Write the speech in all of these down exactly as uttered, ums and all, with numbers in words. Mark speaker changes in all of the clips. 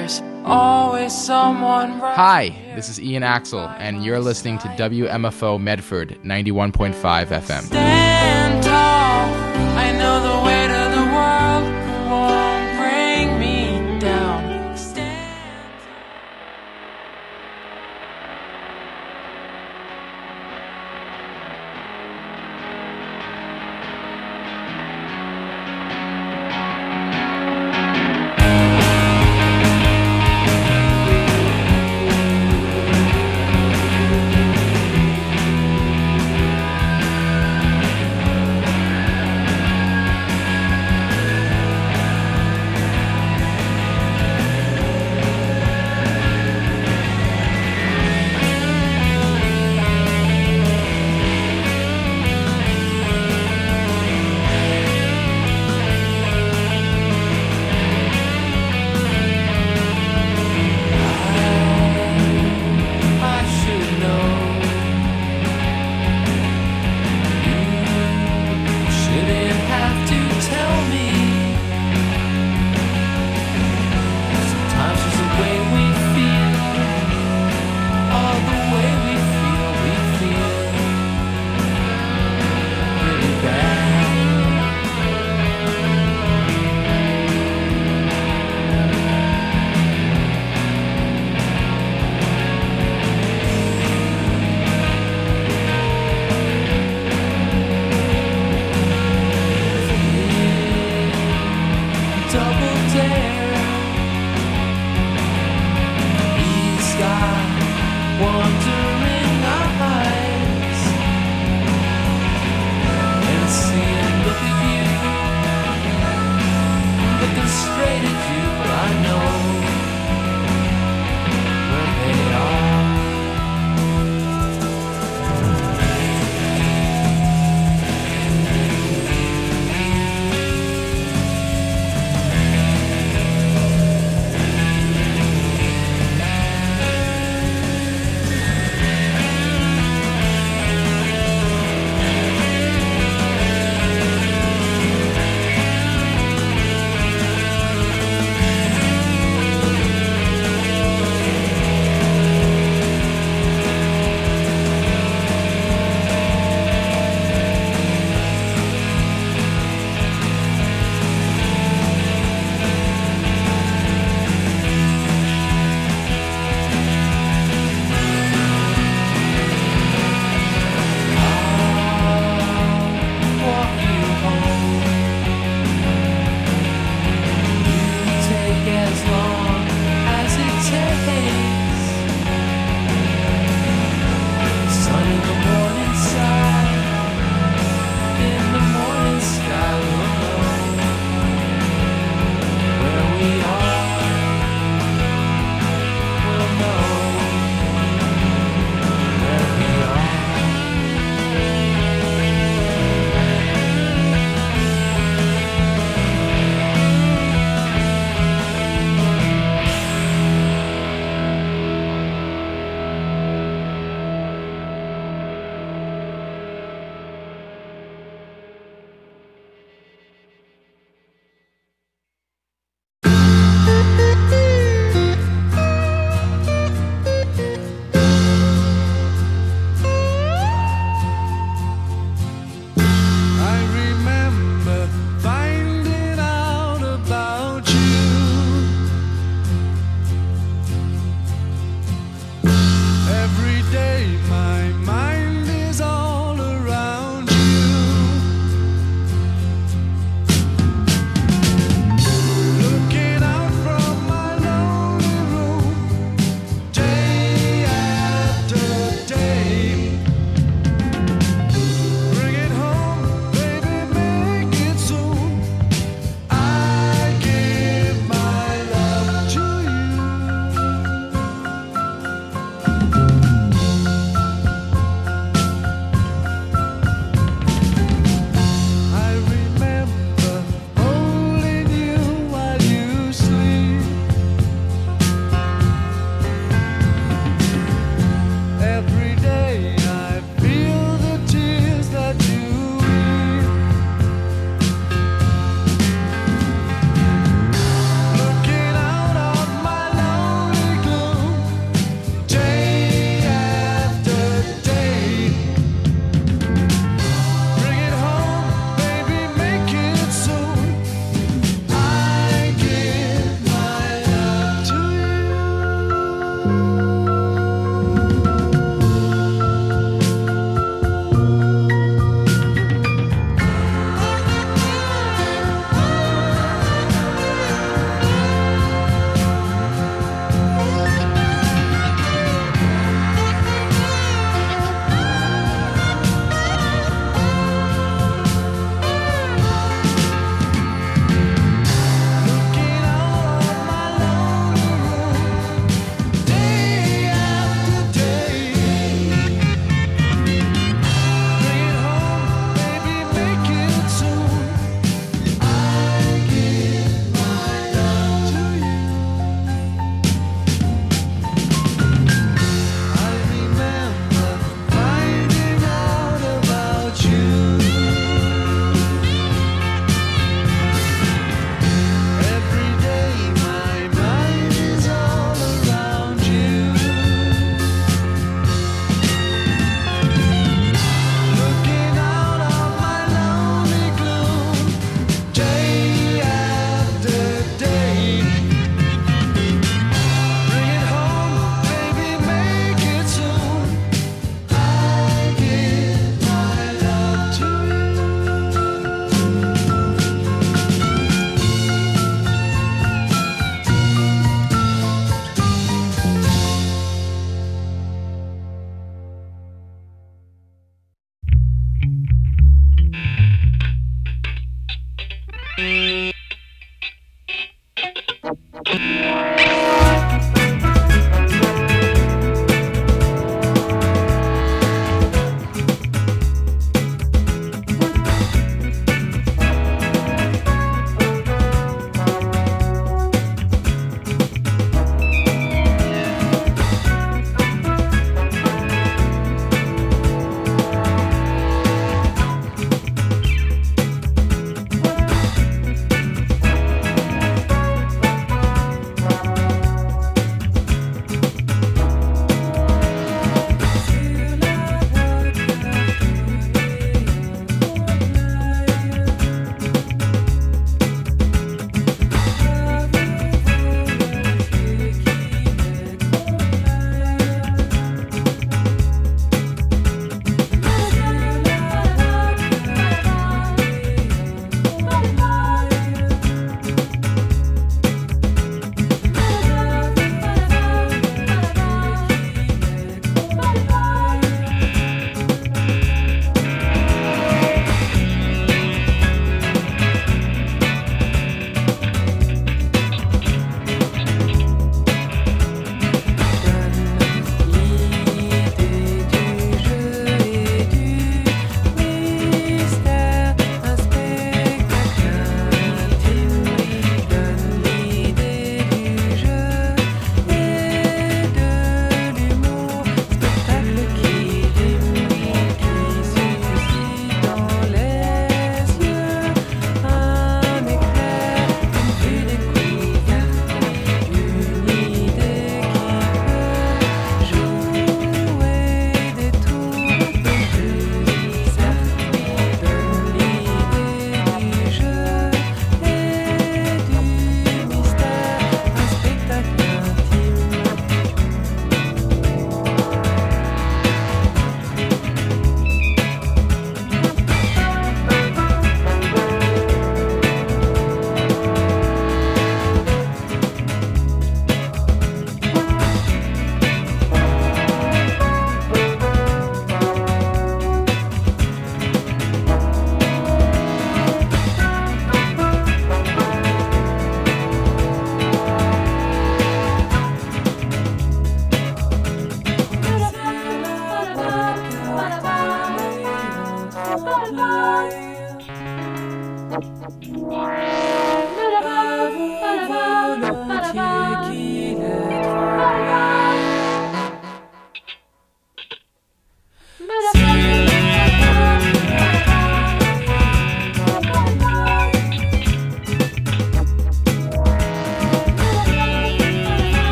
Speaker 1: there's always someone right.
Speaker 2: Hi, this is Ian Axel, and you're listening to W M F O Medford ninety-one point five F M.
Speaker 1: Stand tall, I know the weight of the world won't bring me down. Stand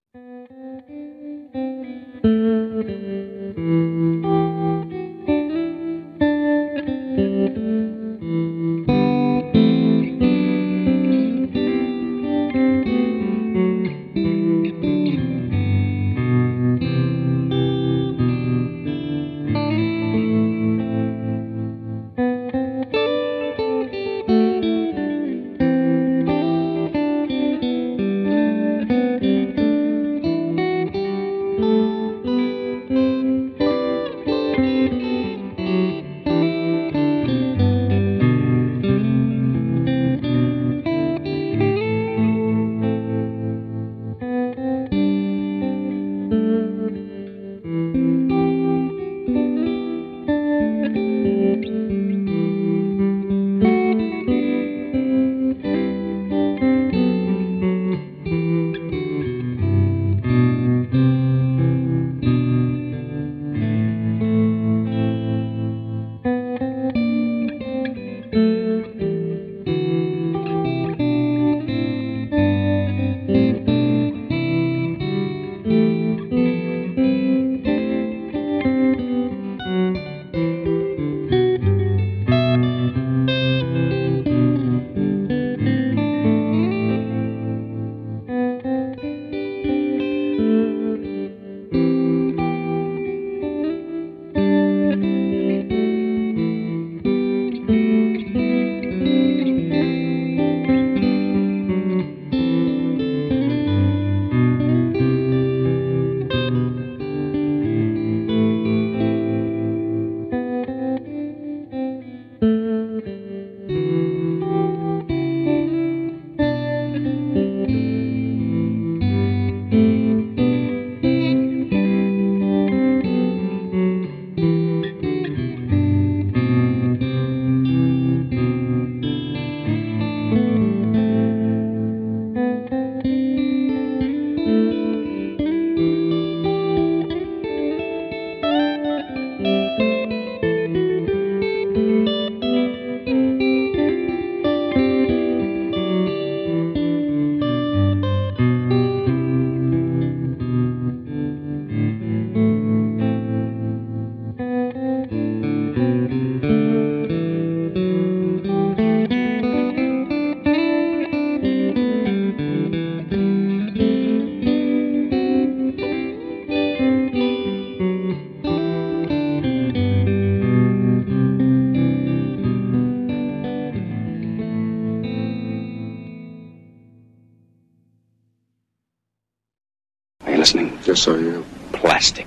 Speaker 3: listening, just so you know. Plastic.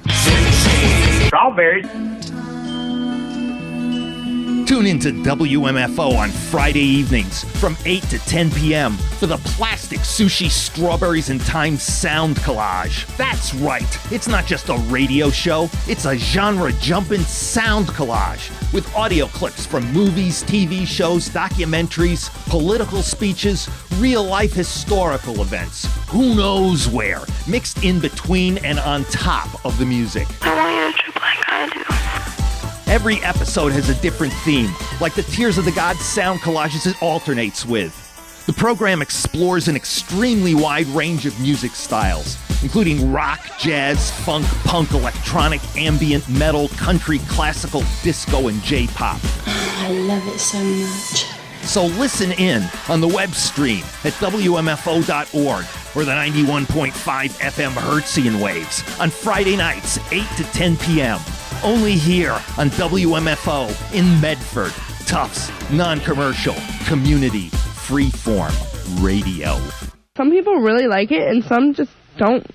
Speaker 4: Strawberries.
Speaker 5: Tune into W M F O on Friday evenings from eight to ten p.m. for the Plastic Sushi Strawberries and Time Sound Collage. That's right, it's not just a radio show, it's a genre-jumping sound collage with audio clips from movies, T V shows, documentaries, political speeches, real-life historical events. Who knows where, mixed in between and on top of the music.
Speaker 6: I want you to trip like I do.
Speaker 5: Every episode has a different theme, like the Tears of the Gods sound collages it alternates with. The program explores an extremely wide range of music styles, including rock, jazz, funk, punk, electronic, ambient, metal, country, classical, disco, and J-pop.
Speaker 6: I love it so much.
Speaker 5: So listen in on the web stream at W M F O dot org or the ninety-one point five F M Hertzian waves on Friday nights, eight to ten p.m. Only here on W M F O in Medford. Tufts, non-commercial, community, freeform radio.
Speaker 7: Some people really like it and some just don't.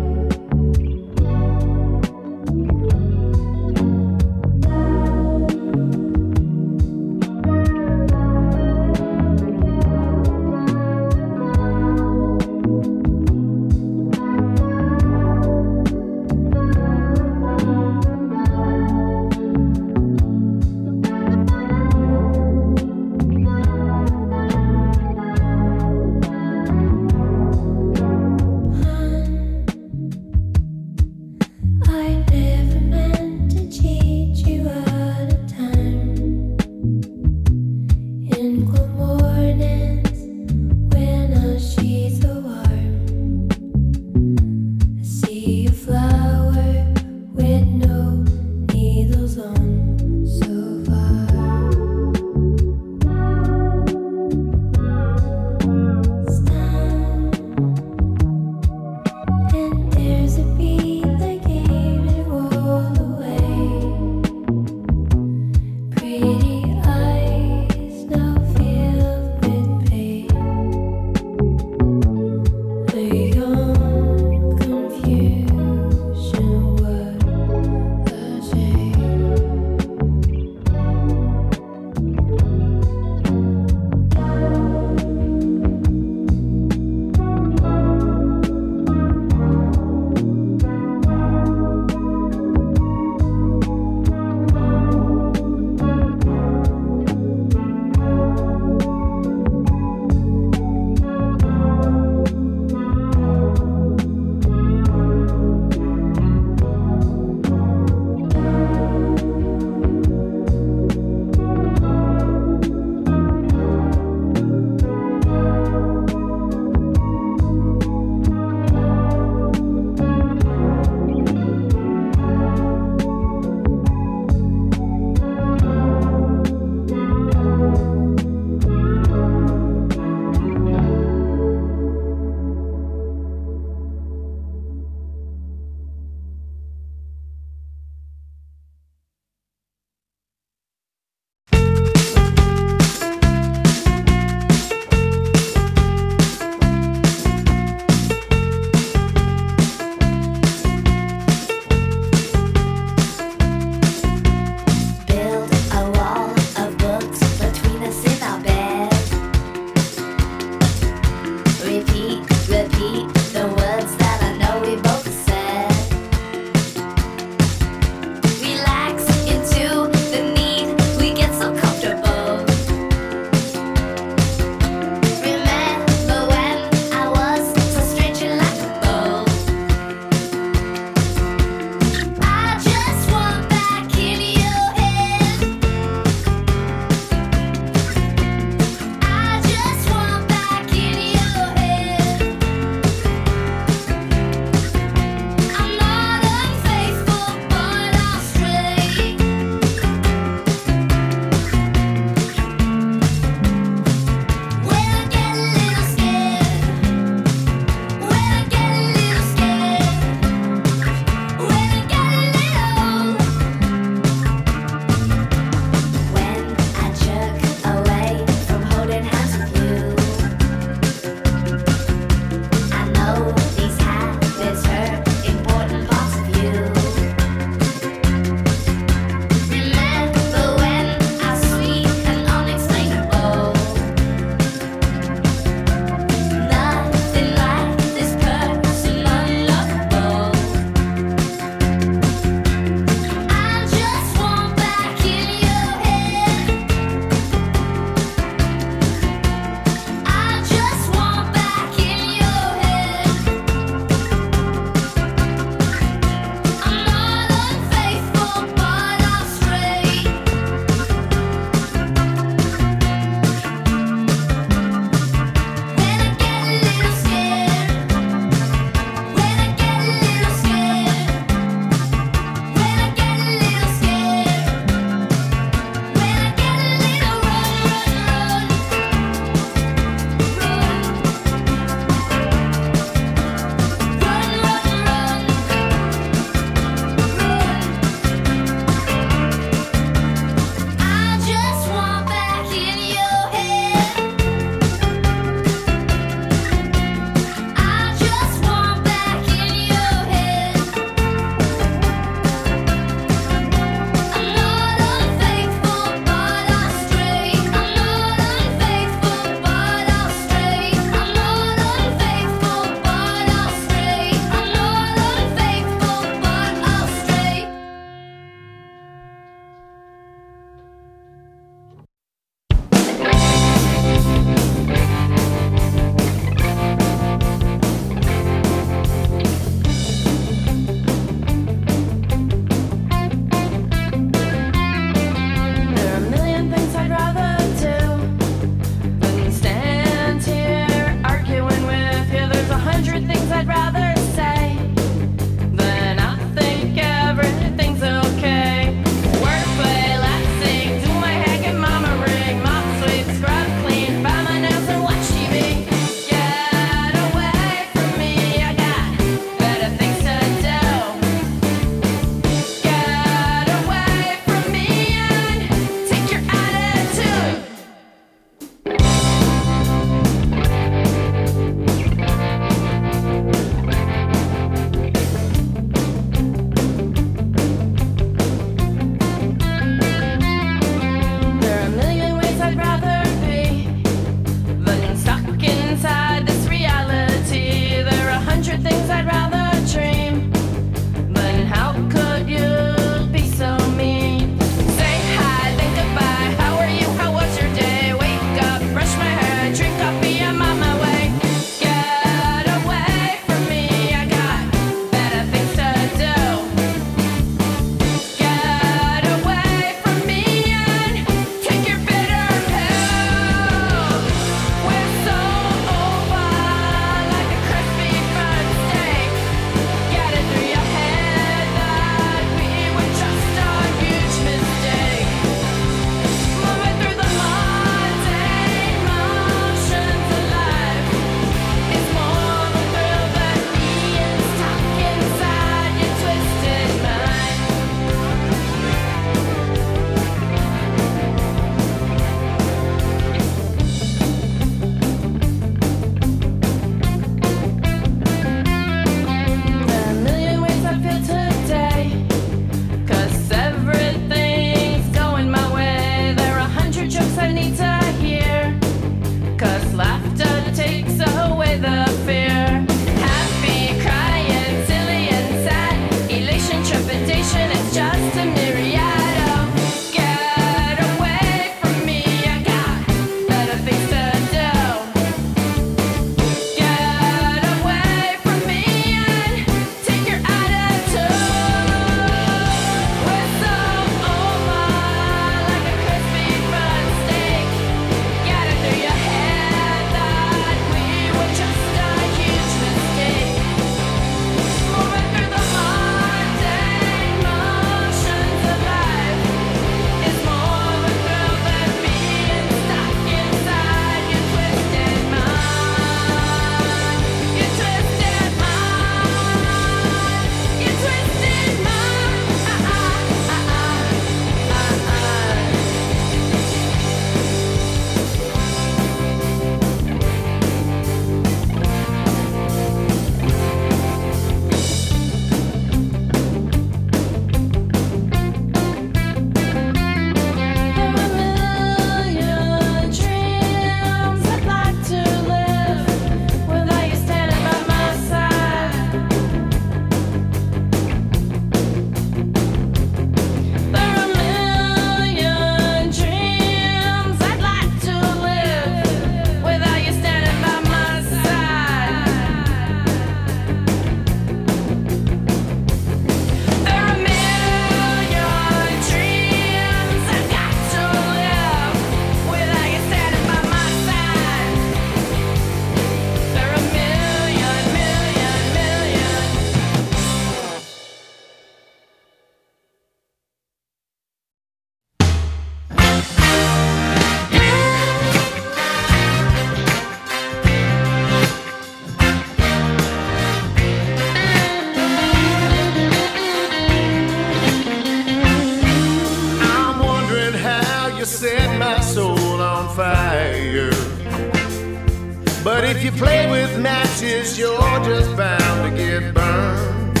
Speaker 8: if you play with matches, you're just bound to get burned.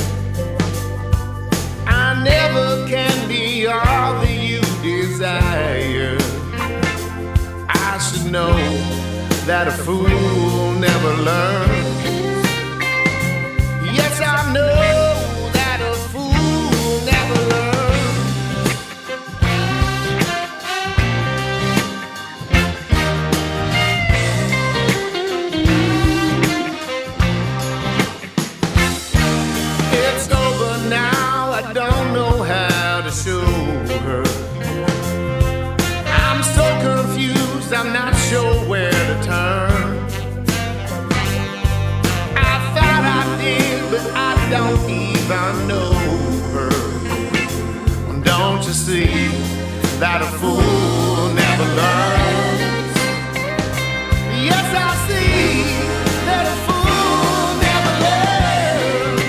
Speaker 8: I never can be all that you desire. I should know that a fool never learns. Yes, I know that a fool never learns. It's over now, I don't know how to show her. I'm so confused, I'm not sure where to turn. I thought I did, but I don't even know her. Don't you see that a fool never learns? Yes, I see that a fool never learns.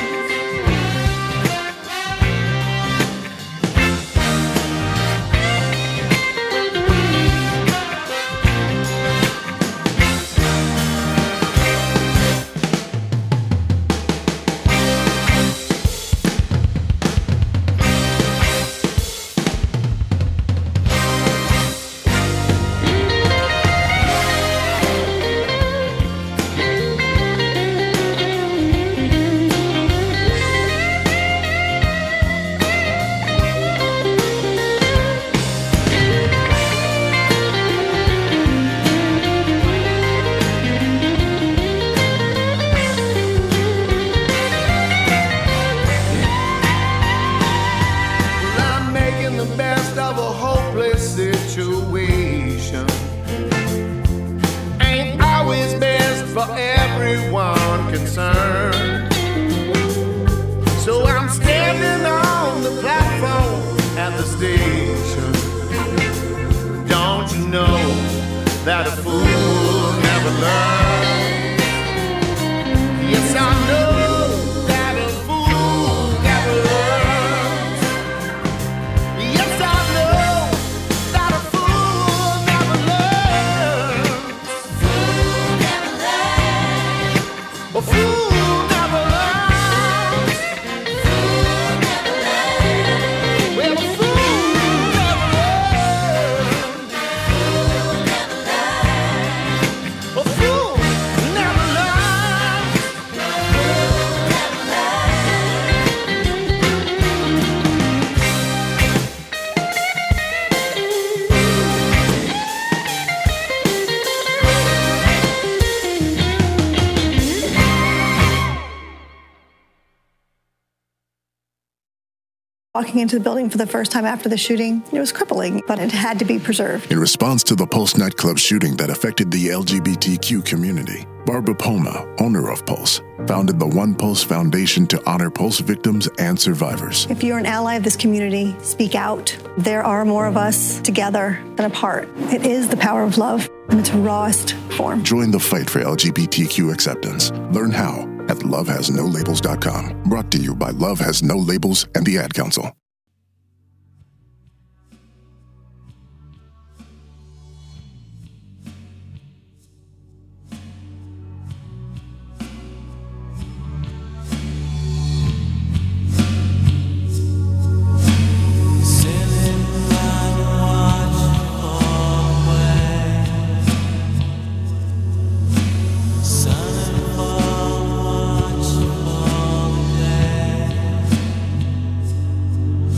Speaker 8: That a fool never learns. Yes, I know that a fool never learns. Yes, I know that a fool never learns. Fool never learns. A fool never learns. Fool never learns. Well, a fool never learns. A fool never learns.
Speaker 9: Walking into the building for the first time after the shooting, it was crippling, but it had to be preserved.
Speaker 10: In response to the Pulse nightclub shooting that affected the L G B T Q community, Barbara Poma, owner of Pulse, founded the One Pulse Foundation to honor Pulse victims and survivors.
Speaker 9: If you're an ally of this community, speak out. There are more of us together than apart. It is the power of love in its rawest form.
Speaker 10: Join the fight for L G B T Q acceptance. Learn how at love has no labels dot com. Brought to you by Love Has No Labels and the Ad Council.
Speaker 1: Sun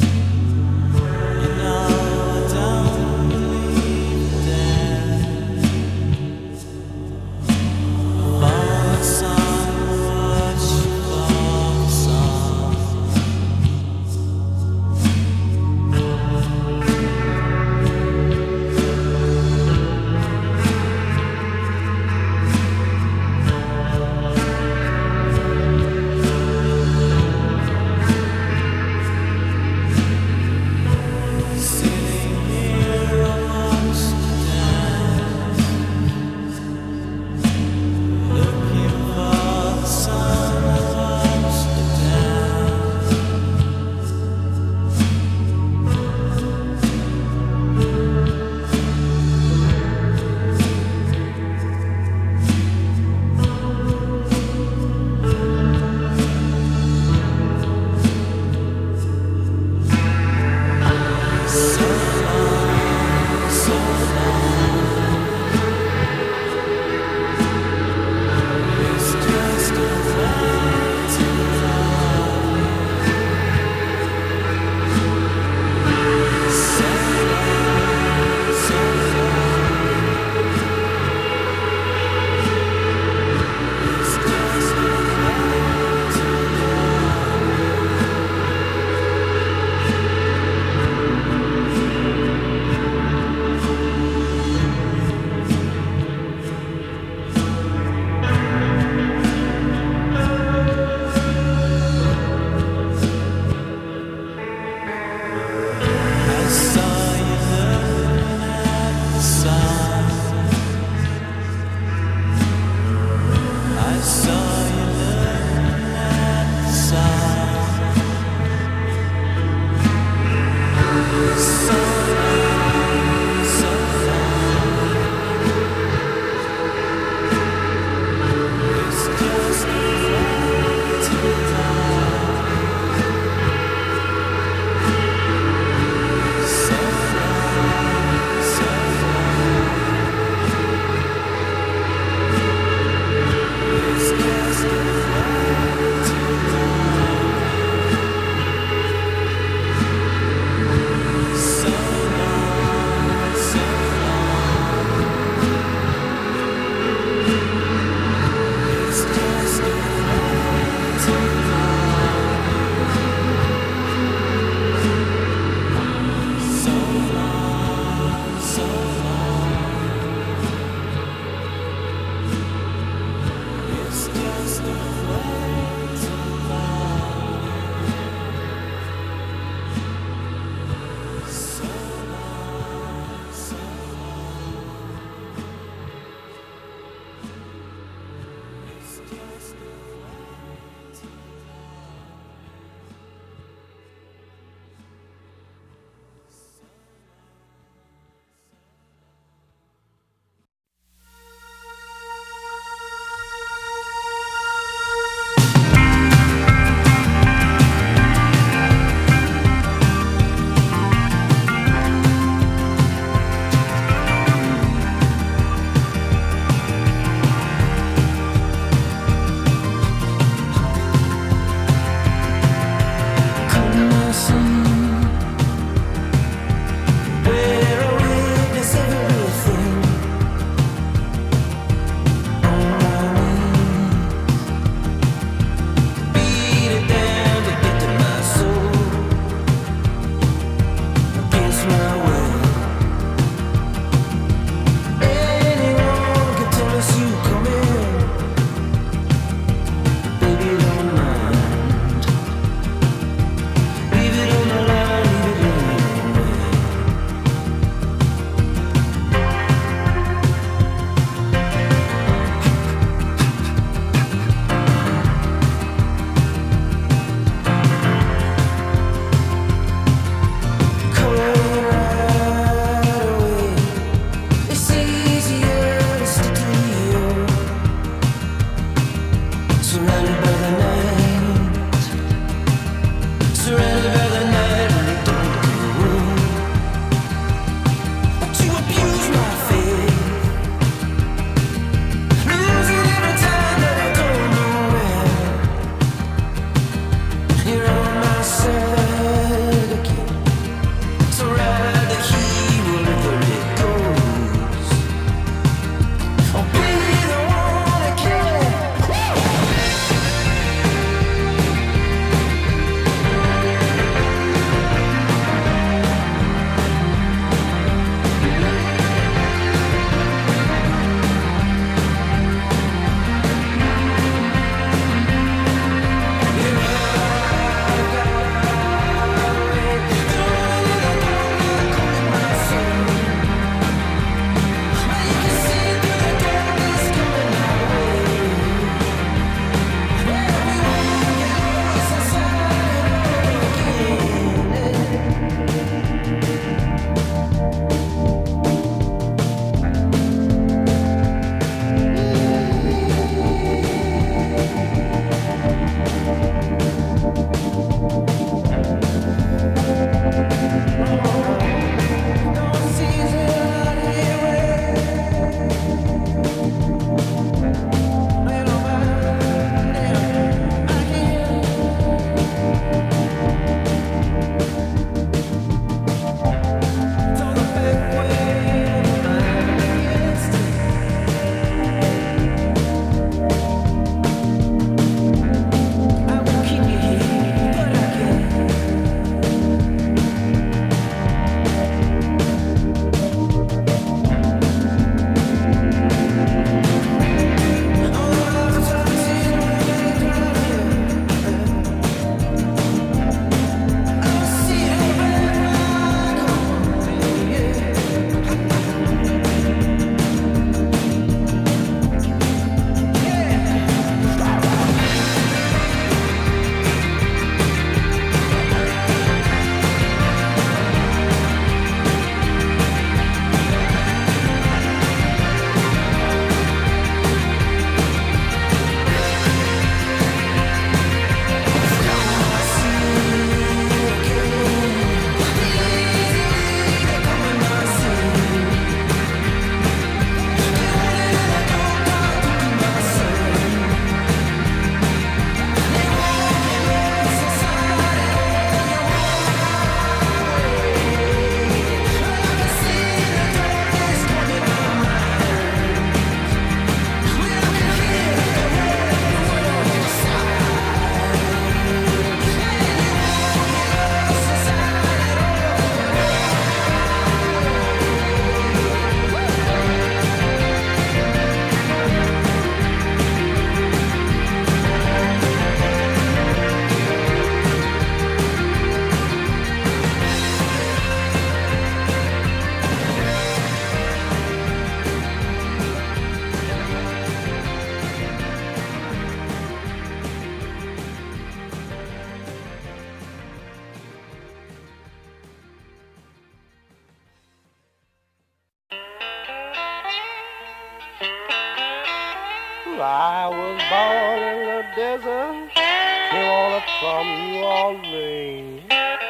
Speaker 8: I was born in the desert, came on up from New Orleans.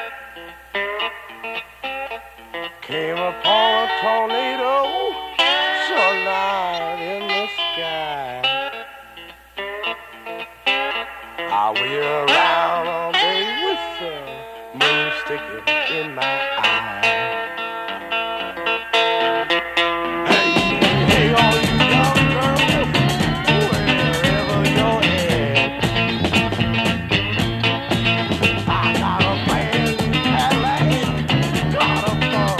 Speaker 8: Came upon a tornado, sunlight in the sky. I wheel around all day with the moon sticking in my eye. Got a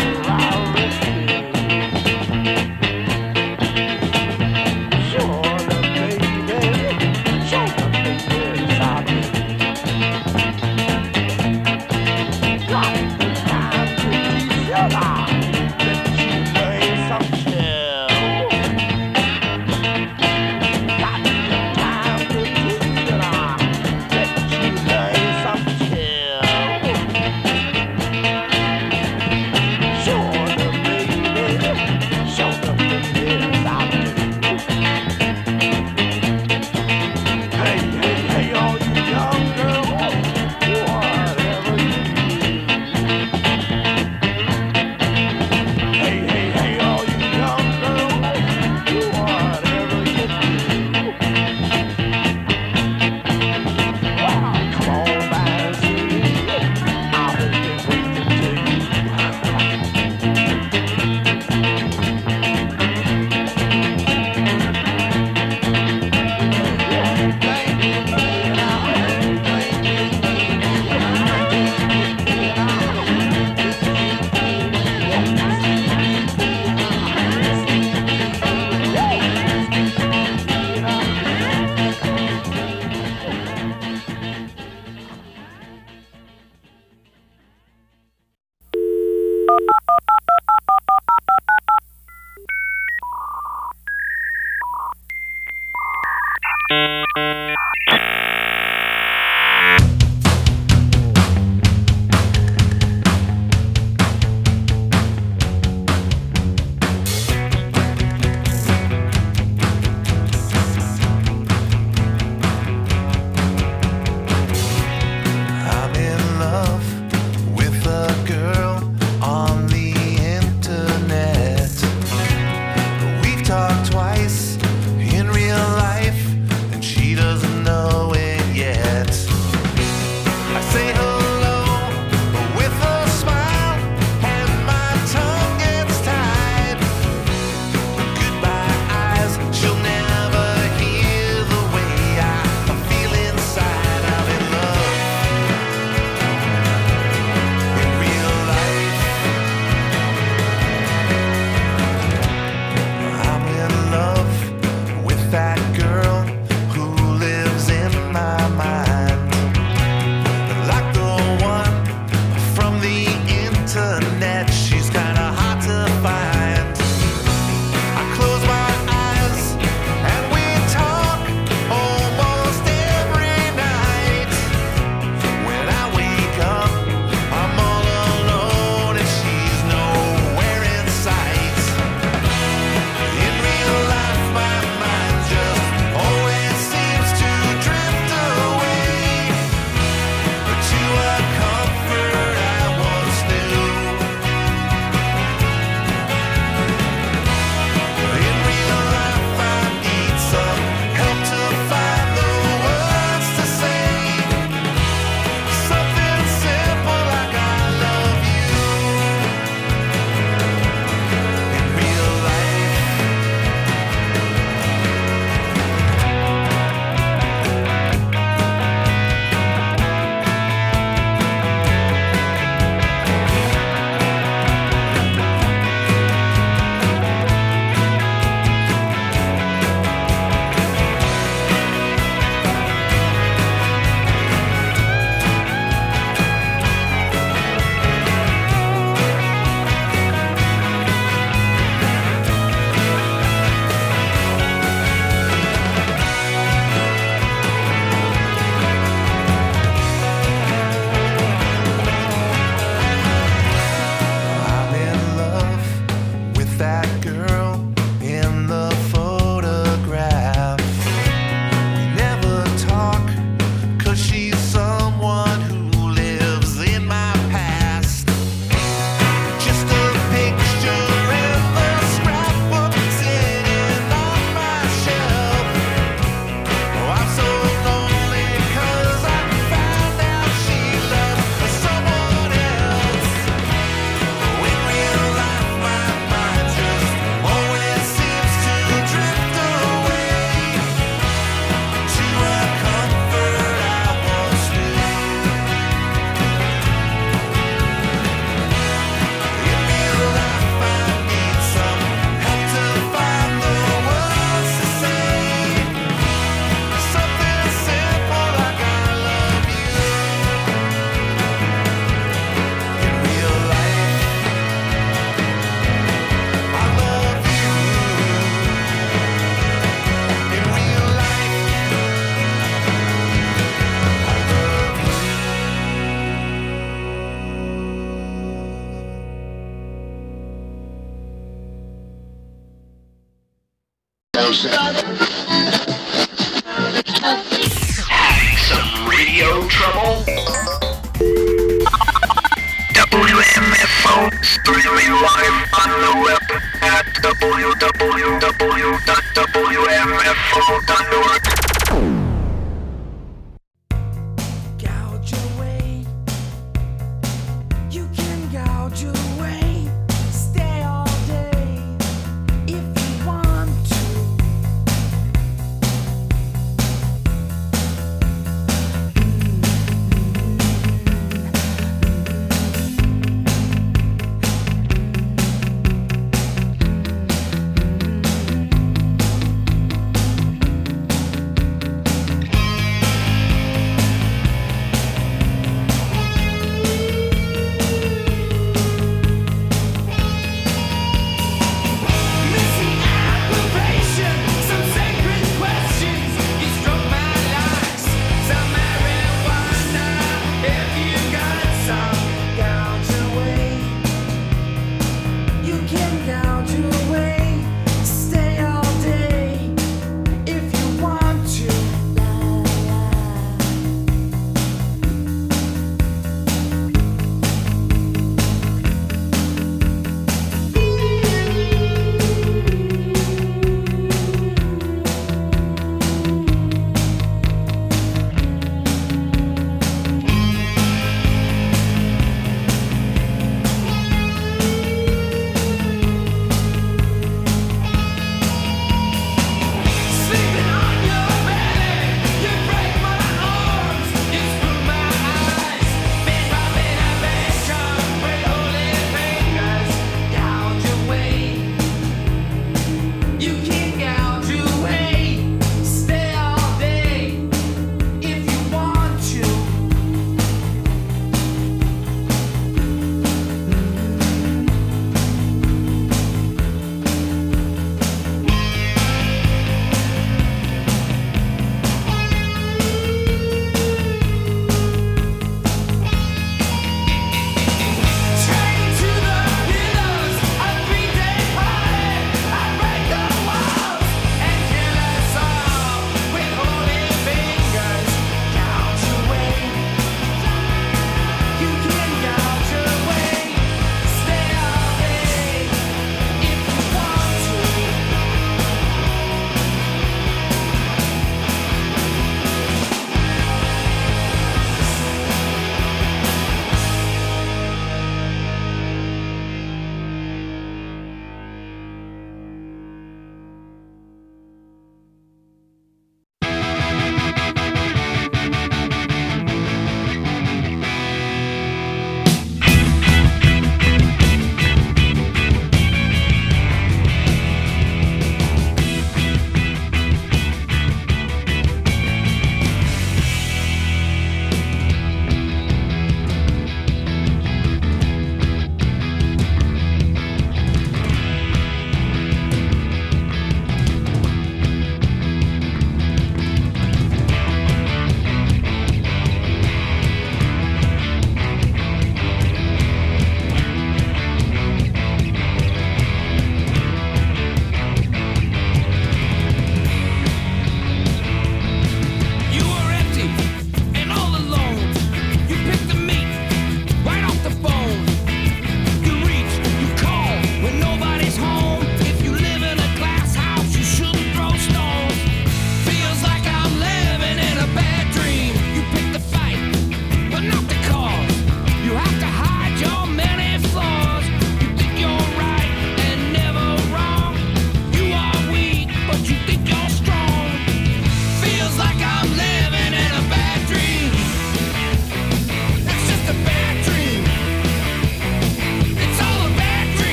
Speaker 8: Having some radio trouble? W M F O streaming live on the web at w w w dot w m f o dot org.
Speaker 1: Gouge away. You can gouge away. Stay all day if you want to.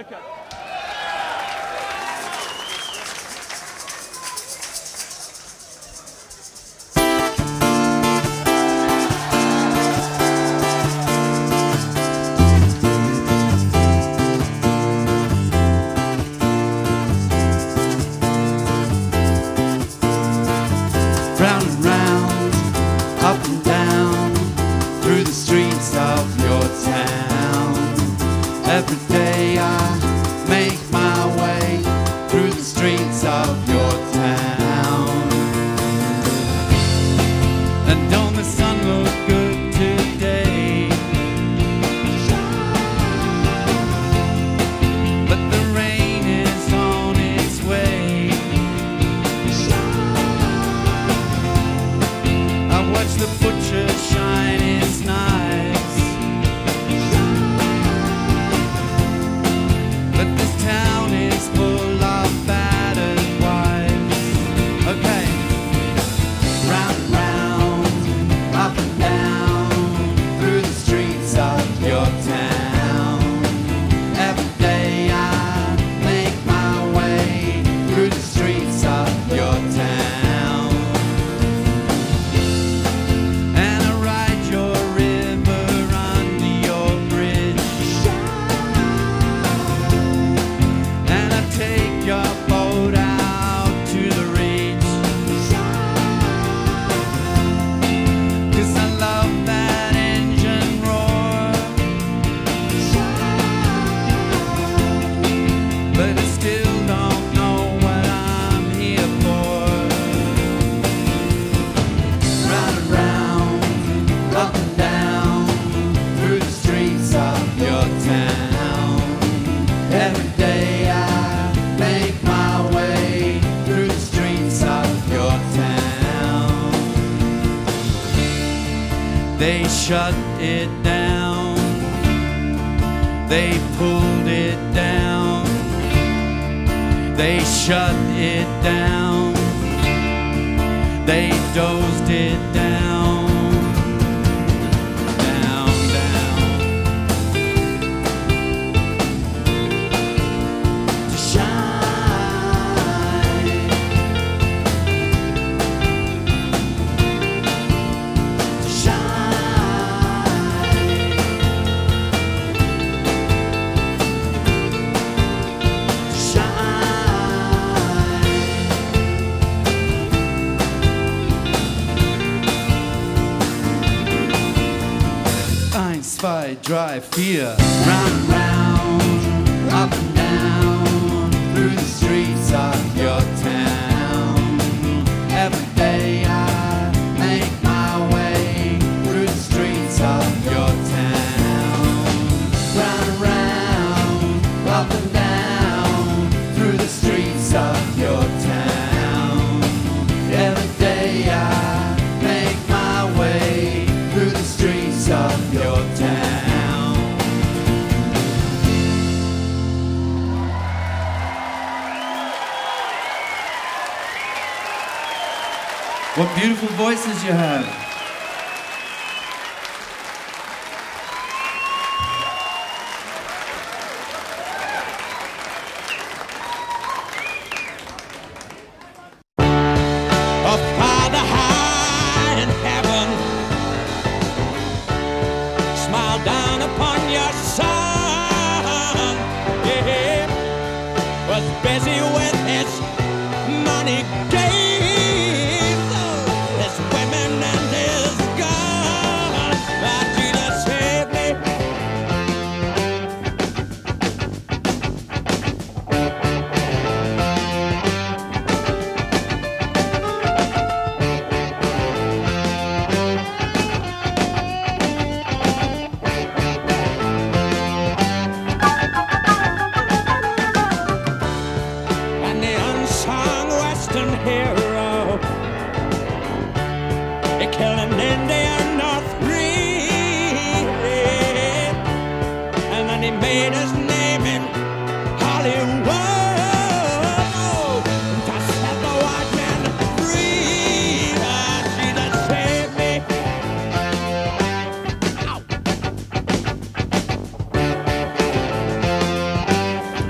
Speaker 11: Okay.
Speaker 12: Round and round, up and down, through the streets of your town. Every day I make my way through the streets of your town. And don't the sun look good today? But the rain is on its way. I watch the butcher shine his knives, but this town is full of battered wives. Okay, round and round, up and down, through the streets of your town. Every day I make my way through the streets of your town. And I ride your river under your bridge. And I take your boat out to the reach. 'Cause I love that engine roar. But I still don't know what I'm here for. Round and round, up and down, through the streets of your town. Every day I make my way through the streets of your town. They shut it down. They pulled it down. They shut it down. They dozed it down. Down, down. To shine. To shine. To shine. Eins, zwei, drei, vier. Round and round, up and down, through the streets of your town. Every day I make my way through the streets of your town. Round and round, up and down, through the streets of your town. Every day I make my way through the streets of your town. What beautiful voices you have.
Speaker 13: Up Father high in heaven, smile down upon your son. Yeah, was busy with his money games, his women and his guns. But Jesus saved me. And the unsung Western hero, he killed an Indian or three, and then he made his name in Hollywood to set the white man free. But Jesus saved me. Ow.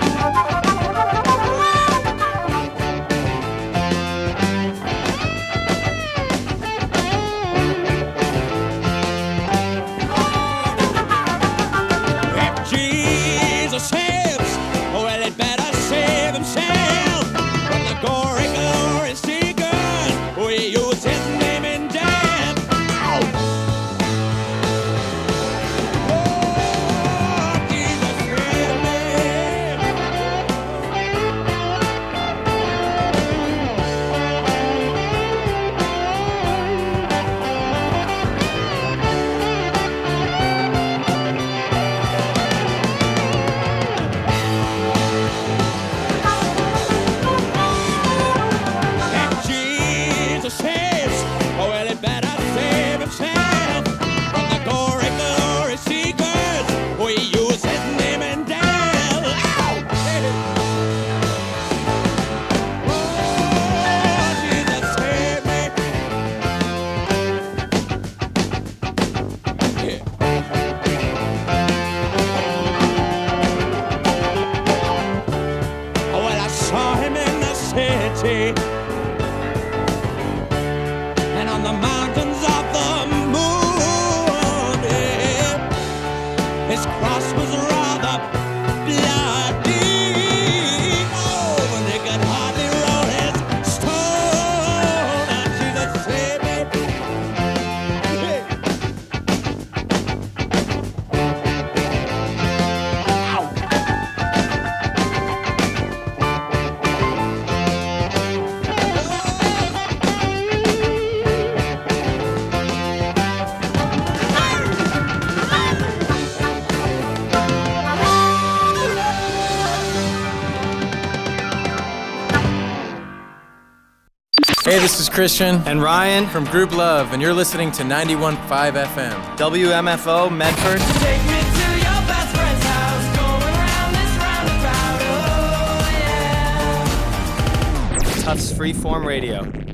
Speaker 11: Hey, this is Christian and Ryan from Group Love, and you're listening to ninety-one point five F M. W M F O Medford.
Speaker 13: Take me to your best friend's house, going round this roundabout, oh yeah.
Speaker 11: Tufts Freeform Radio.